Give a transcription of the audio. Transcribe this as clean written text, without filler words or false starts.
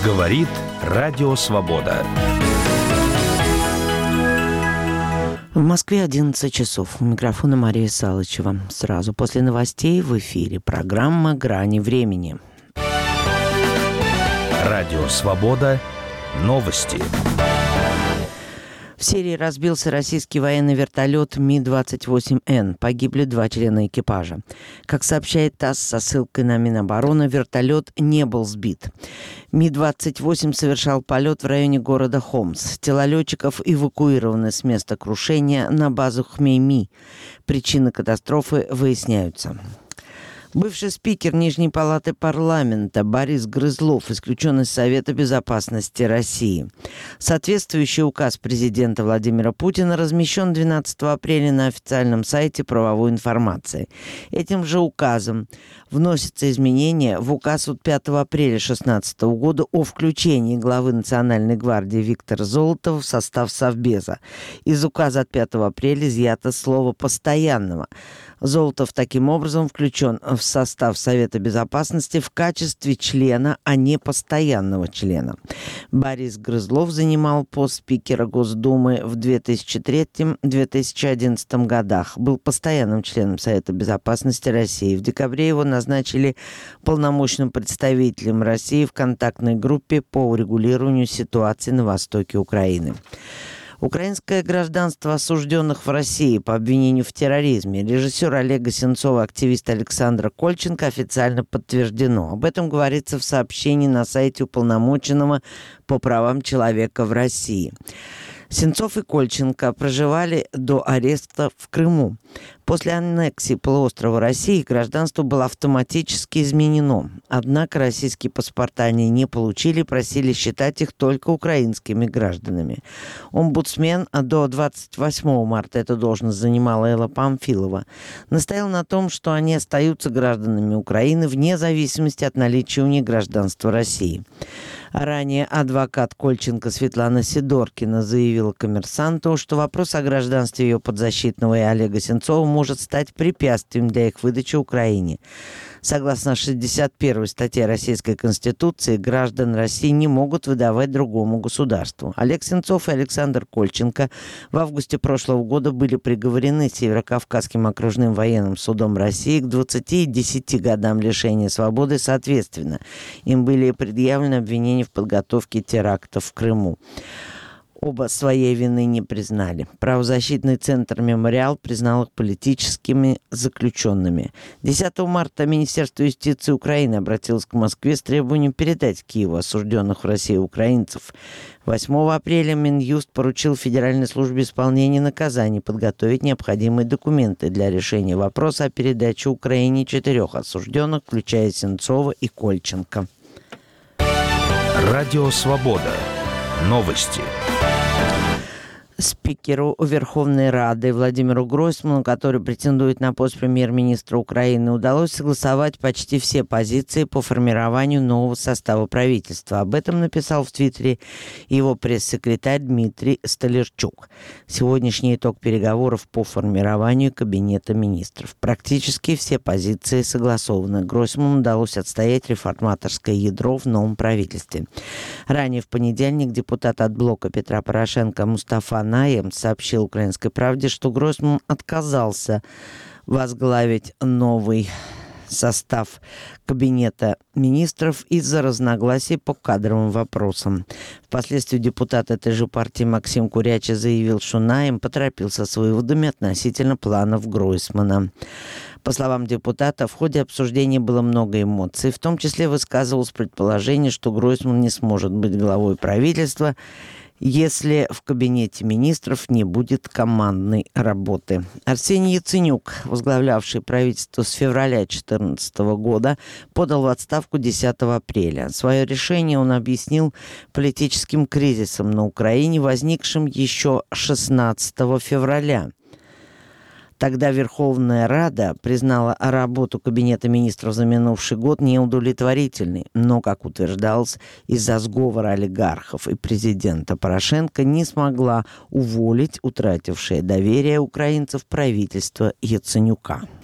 Говорит Радио Свобода. В Москве 11 часов. У микрофона Мария Салычева. Сразу после новостей в эфире программа «Грани времени». Радио Свобода. Новости. В Сирии разбился российский военный вертолет Ми-28Н. Погибли 2 члена экипажа. Как сообщает ТАСС со ссылкой на Минобороны, вертолет не был сбит. Ми-28 совершал полет в районе города Хомс. Тела летчиков эвакуированы с места крушения на базу Хмейми. Причины катастрофы выясняются. Бывший спикер Нижней палаты парламента Борис Грызлов исключен из Совета безопасности России. Соответствующий указ президента Владимира Путина размещен 12 апреля на официальном сайте правовой информации. Этим же указом вносятся изменения в указ от 5 апреля 2016 года о включении главы Национальной гвардии Виктора Золотова в состав Совбеза. Из указа от 5 апреля изъято слово «постоянного». Золотов таким образом включен в состав Совета безопасности в качестве члена, а не постоянного члена. Борис Грызлов занимал пост спикера Госдумы в 2003-2011 годах. Был постоянным членом Совета безопасности России. В декабре его назначили полномочным представителем России в контактной группе по урегулированию ситуации на востоке Украины. Украинское гражданство осужденных в России по обвинению в терроризме режиссера Олега Сенцова и активиста Александра Кольченко официально подтверждено. Об этом говорится в сообщении на сайте уполномоченного по правам человека в России. Сенцов и Кольченко проживали до ареста в Крыму. После аннексии полуострова России гражданство было автоматически изменено. Однако российские паспорта они не получили, просили считать их только украинскими гражданами. Омбудсмен до 28 марта эту должность занимала Элла Памфилова. Настоял на том, что они остаются гражданами Украины вне зависимости от наличия у них гражданства России. Ранее адвокат Кольченко Светлана Сидоркина заявила «Коммерсанту», что вопрос о гражданстве ее подзащитного и Олега Сенцова может стать препятствием для их выдачи Украине. Согласно 61 статье Российской Конституции, граждан России не могут выдавать другому государству. Олег Сенцов и Александр Кольченко в августе прошлого года были приговорены Северокавказским окружным военным судом России к 20 и 10 годам лишения свободы соответственно. Им были предъявлены обвинения в подготовке терактов в Крыму. Оба своей вины не признали. Правозащитный центр «Мемориал» признал их политическими заключенными. 10 марта Министерство юстиции Украины обратилось к Москве с требованием передать Киеву осужденных в России украинцев. 8 апреля Минюст поручил Федеральной службе исполнения наказаний подготовить необходимые документы для решения вопроса о передаче Украине 4 осужденных, включая Сенцова и Кольченко. Радио Свобода. Новости. Спикеру Верховной Рады Владимиру Гройсману, который претендует на пост премьер-министра Украины, удалось согласовать почти все позиции по формированию нового состава правительства. Об этом написал в Твиттере его пресс-секретарь Дмитрий Столярчук. Сегодняшний итог переговоров по формированию кабинета министров. Практически все позиции согласованы. Гройсману удалось отстоять реформаторское ядро в новом правительстве. Ранее в понедельник депутат от блока Петра Порошенко Мустафа Наем сообщил «Украинской правде», что Гройсман отказался возглавить новый состав кабинета министров из-за разногласий по кадровым вопросам. Впоследствии депутат этой же партии Максим Курячий заявил, что Наем поторопился с выводами относительно планов Гройсмана. По словам депутата, в ходе обсуждения было много эмоций, в том числе высказывалось предположение, что Гройсман не сможет быть главой правительства, если в кабинете министров не будет командной работы. Арсений Яценюк, возглавлявший правительство с февраля 2014 года, подал в отставку 10 апреля. Свое решение он объяснил политическим кризисом на Украине, возникшим еще 16 февраля. Тогда Верховная Рада признала работу Кабинета министров за минувший год неудовлетворительной, но, как утверждалось, из-за сговора олигархов и президента Порошенко не смогла уволить утратившее доверие украинцев правительство Яценюка.